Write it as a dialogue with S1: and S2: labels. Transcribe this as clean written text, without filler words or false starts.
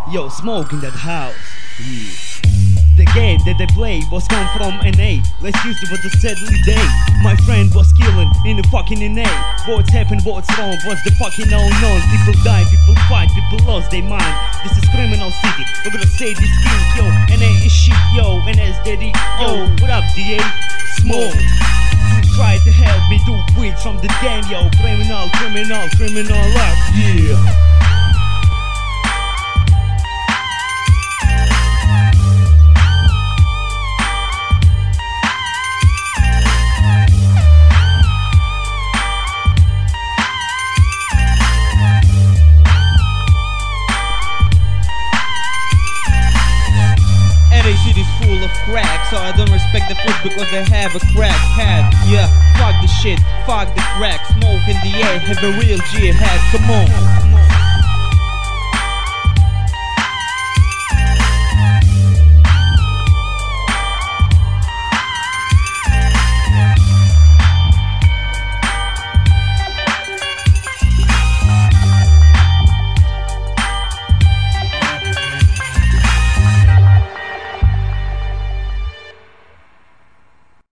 S1: Yo, smoke in that house. Yeah. The game that they play was come from NA. Let's use it for the steadily day. My friend was killing in the fucking NA. What's happened, what's wrong, what's the fucking unknown? People die, people fight, people lost their mind. This is criminal city, we're gonna say this thing, yo. NA is shit, yo, NA's daddy, yo. What up, DA? Smoke. Please try to help me to quit from the game, yo. Criminal, criminal, criminal life, yeah.
S2: City's full of crack, so I don't respect the food because they have a crack head. Yeah, fuck the shit, fuck the crack, smoke in the air, have a real jihad, come on.